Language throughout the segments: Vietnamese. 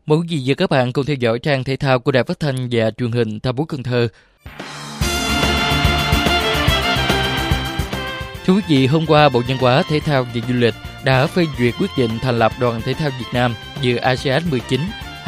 Mời quý vị và các bạn cùng theo dõi trang thể thao của Đài Phát thanh và Truyền hình thành phố Cần Thơ. Thưa quý vị, hôm qua Bộ Văn hóa, Thể thao và Du lịch đã phê duyệt quyết định thành lập Đoàn Thể thao Việt Nam dự ASEAN 19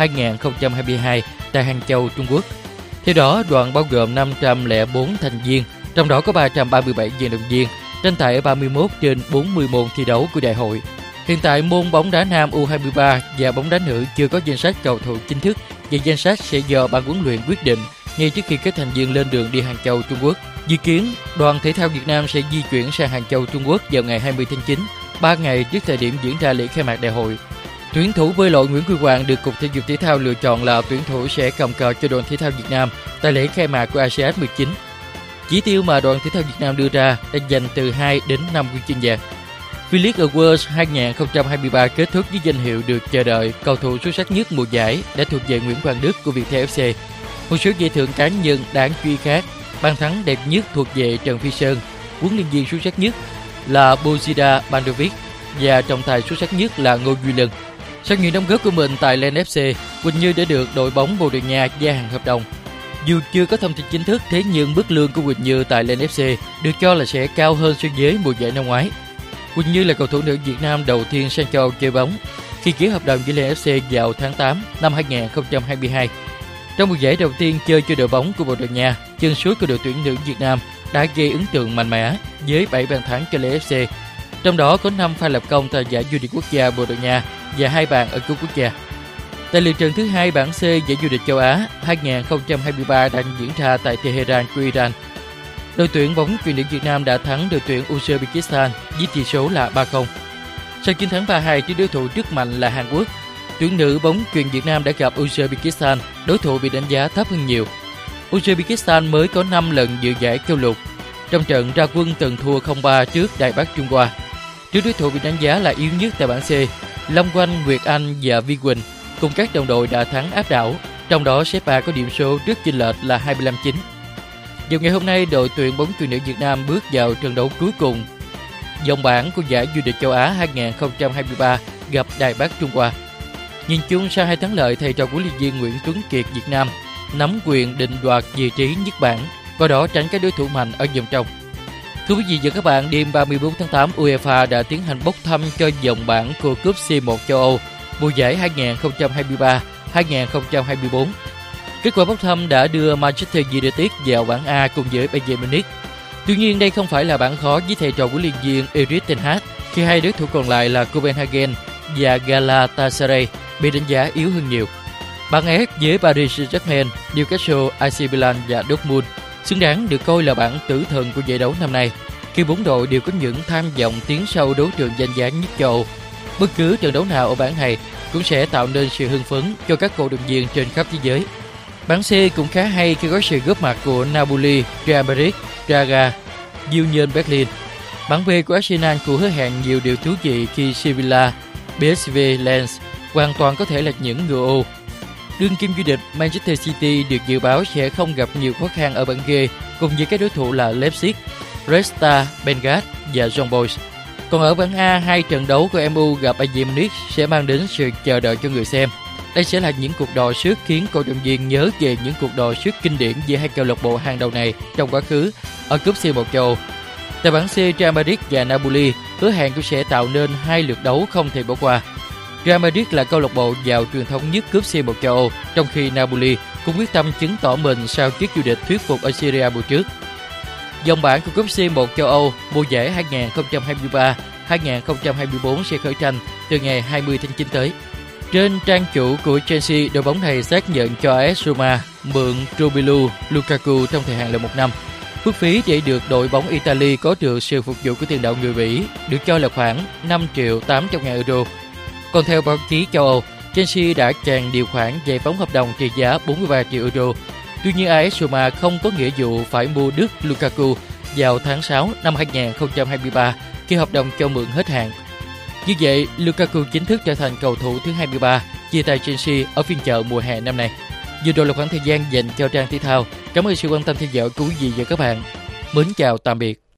2022 tại Hàng Châu, Trung Quốc. Theo đó, đoàn bao gồm 504 thành viên, trong đó có 337 vận động viên, tranh tài ở 31 trên 40 môn thi đấu của đại hội. Hiện tại, môn bóng đá nam U23 và bóng đá nữ chưa có danh sách cầu thủ chính thức, và danh sách sẽ do ban huấn luyện quyết định ngay trước khi các thành viên lên đường đi Hàng Châu, Trung Quốc. Dự kiến, Đoàn Thể thao Việt Nam sẽ di chuyển sang Hàng Châu, Trung Quốc vào ngày 20 tháng 9, 3 ngày trước thời điểm diễn ra lễ khai mạc đại hội. Tuyển thủ bơi lội Nguyễn Huy Hoàng được Cục Thể dục Thể thao lựa chọn là tuyển thủ sẽ cầm cờ cho Đoàn Thể thao Việt Nam tại lễ khai mạc của ASEAN 19. Chỉ tiêu mà Đoàn Thể thao Việt Nam đưa ra đã dành từ 2 đến 5 huy chương vàng. V-League Awards 2023 kết thúc với danh hiệu được chờ đợi cầu thủ xuất sắc nhất mùa giải đã thuộc về Nguyễn Quang Đức của Viettel FC. Một số giải thưởng cá nhân đáng chú ý khác, bàn thắng đẹp nhất thuộc về Trần Phi Sơn, huấn luyện viên xuất sắc nhất là Bozida Bandovic và trọng tài xuất sắc nhất là Ngô Duy Lân. Sau những đóng góp của mình tại Len FC, Quỳnh Như đã được đội bóng Bồ Đào Nha gia hạn hợp đồng. Dù chưa có thông tin chính thức, thế nhưng mức lương của Quỳnh Như tại Len FC được cho là sẽ cao hơn so với mùa giải năm ngoái. Quỳnh Như là cầu thủ nữ Việt Nam đầu tiên sang châu Âu chơi bóng khi ký hợp đồng với Len FC vào tháng 8 năm 2022. Trong mùa giải đầu tiên chơi cho đội bóng của Bồ Đào Nha, chân sút của đội tuyển nữ Việt Nam đã gây ấn tượng mạnh mẽ với 7 bàn thắng cho Len FC. Trong đó có 5 pha lập công tại giải vô địch quốc gia Bồ Đào Nha và 2 bàn ở cúp quốc gia. Tại lượt trận thứ 2 bảng C giải vô địch châu Á 2023 đang diễn ra tại Tehran của Iran. Đội tuyển bóng chuyền nữ Việt Nam đã thắng đội tuyển Uzbekistan với tỷ số là 3-0. Sau chiến thắng 3-2 trước đối thủ rất mạnh là Hàn Quốc, tuyển nữ bóng chuyền Việt Nam đã gặp Uzbekistan, đối thủ bị đánh giá thấp hơn nhiều. Uzbekistan mới có 5 lần dự giải châu lục. Trong trận ra quân từng thua 0-3 trước Đài Bắc Trung Hoa. Trước đối thủ bị đánh giá là yếu nhất tại bảng C, Long Oanh, Nguyệt Anh và Vi Quỳnh cùng các đồng đội đã thắng áp đảo, trong đó Sepa có điểm số rất chênh lệch là 25-9. Vào ngày hôm nay, đội tuyển bóng chuyền nữ Việt Nam bước vào trận đấu cuối cùng vòng bảng của giải vô địch châu Á 2023 gặp Đài Bắc Trung Hoa. Nhìn chung, sau 2 thắng lợi, thầy trò huấn luyện viên Nguyễn Tuấn Kiệt Việt Nam nắm quyền định đoạt vị trí nhất bảng, qua đó tránh các đối thủ mạnh ở vòng trong. Thưa quý vị và các bạn, đêm 34 tháng 8, UEFA đã tiến hành bốc thăm cho vòng bảng của cúp C1 châu Âu mùa giải 2023-2024. Kết quả bốc thăm đã đưa Manchester United vào bảng A cùng với Bayern Munich. Tuy nhiên, đây không phải là bảng khó với thầy trò huấn luyện viên Erik ten Hag, khi hai đối thủ còn lại là Copenhagen và Galatasaray bị đánh giá yếu hơn nhiều. Bảng F với Paris Saint-Germain, Newcastle, AC Milan và Dortmund xứng đáng được coi là bảng tử thần của giải đấu năm nay, khi 4 đội đều có những tham vọng tiến sâu đấu trường danh giá nhất châu Âu. Bất cứ trận đấu nào ở bảng này cũng sẽ tạo nên sự hưng phấn cho các cổ động viên trên khắp thế giới. Bảng C cũng khá hay khi có sự góp mặt của Napoli, Real Madrid, Braga, Union Berlin. Bảng B của Arsenal cũng hứa hẹn nhiều điều thú vị khi Sevilla, PSV, Lens hoàn toàn có thể là những ngựa ô. Đương kim vô địch Manchester City được dự báo sẽ không gặp nhiều khó khăn ở bảng G cùng với các đối thủ là Leipzig, Red Star, Belgrade và Young Boys. Còn ở bảng A, 2 trận đấu của MU gặp Bayern Munich sẽ mang đến sự chờ đợi cho người xem. Đây sẽ là những cuộc đọ sức khiến cổ động viên nhớ về những cuộc đọ sức kinh điển giữa hai câu lạc bộ hàng đầu này trong quá khứ ở cúp C1 châu Âu. Tại bảng C, Real Madrid và Napoli hứa hẹn cũng sẽ tạo nên 2 lượt đấu không thể bỏ qua. Real Madrid là câu lạc bộ giàu truyền thống nhất cúp C1 châu Âu, trong khi Napoli cũng quyết tâm chứng tỏ mình sau chức vô địch thuyết phục ở Serie mùa trước. Vòng bảng của cúp C1 châu Âu mùa giải 2023-2024 sẽ khởi tranh từ ngày 20 tháng 9 tới. Trên trang chủ của Chelsea, đội bóng này xác nhận cho AS Roma mượn Romelu Lukaku trong thời hạn là 1 năm. Mức phí để được đội bóng Italy có được sự phục vụ của tiền đạo người Bỉ được cho là khoảng 5.800.000 euro. Còn theo báo chí châu Âu, Chelsea đã tràn điều khoản giải phóng hợp đồng trị giá 43 triệu euro. Tuy nhiên, AS Roma không có nghĩa vụ phải mua đứt Lukaku vào tháng 6 năm 2023 khi hợp đồng cho mượn hết hạn. Như vậy, Lukaku chính thức trở thành cầu thủ thứ 23 chia tay Chelsea ở phiên chợ mùa hè năm nay. Vừa rồi là khoảng thời gian dành cho trang thể thao. Cảm ơn sự quan tâm theo dõi của quý vị và các bạn. Mến chào tạm biệt.